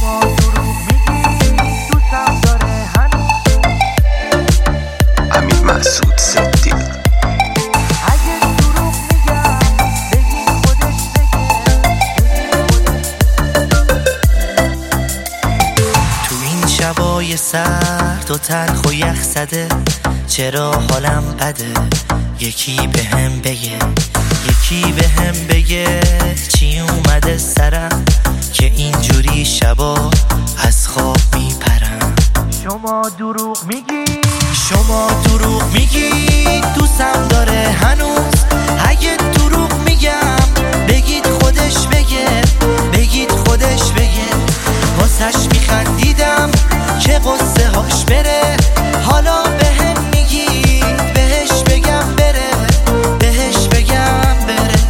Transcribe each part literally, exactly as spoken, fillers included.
شما دروغ میگی دوستم داره هنوز. امین مسعود صدیق. اگه دروغ میگم بگی خودش بگه. تو این شبای سرد و تلخ و یخ زده چرا حالم بده؟ یکی به هم بگه، یکی به هم بگه چی اومده سرم که اینجوری شبا از خواب میپرم. شما دروغ میگی شما دروغ میگی دوستم داره هنوز. اگه دروغ میگم بگید خودش بگه، بگید خودش بگه. واسش میخندیدم که قصه هاش بره، حالا به هم میگی بهش بگم بره، بهش بگم بره.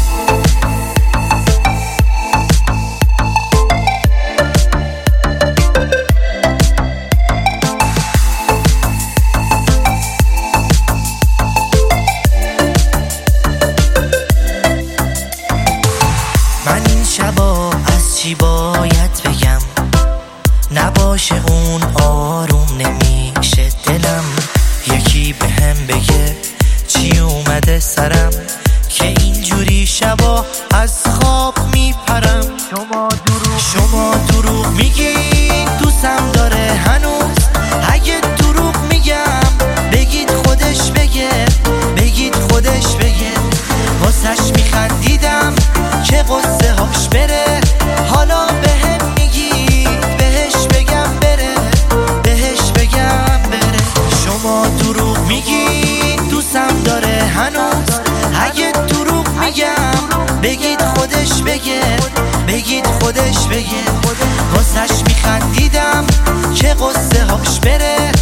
من این شبا از چی باید بگم؟ نباشه اون آروم نمیشه دلم. یکی به هم بگه چی اومده سرم که اینجوری شبا از خواب میپرم. شما دروغ شما دروغ میگی دوستم داره هنوز. اگه دروغ میگم بگید خودش بگه، بگید خودش بگه. واسش میخندیدم که قصه هاش بره، حالا به هم میگی بهش بگم بره، بهش بگم بره. شما دروغ میگی دوستم داره هنوز. اگه دروغ میگم بگید خودش بگه، بگید خودش بگه. واسش میخندیدم که قصه هاش بره،